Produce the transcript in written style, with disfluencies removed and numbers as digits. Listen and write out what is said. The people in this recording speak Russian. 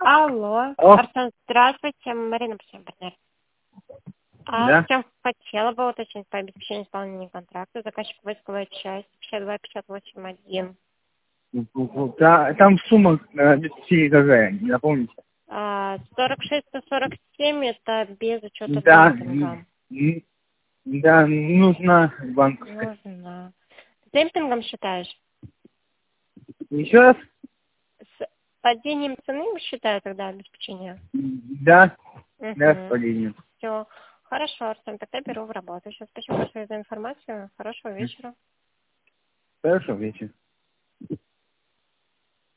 Алло, О, Артем, здравствуйте, Марина, партнер. да. Артем, хотела бы уточнить по обеспечению исполнения контракта. Заказчик войсковая часть 52-58-1. Там сумма обеспечения какая, не напомните? 46-147 это без учета Да, демпинга. да, нужна банковская. Нужно. С демпингом считаешь? Еще раз? С падением цены считаю тогда обеспечение? Да, да, с Угу. падением. Все. Хорошо, Артем, тогда беру в работу. Сейчас спасибо большое за информацию. Хорошего вечера. Хорошо, вечер.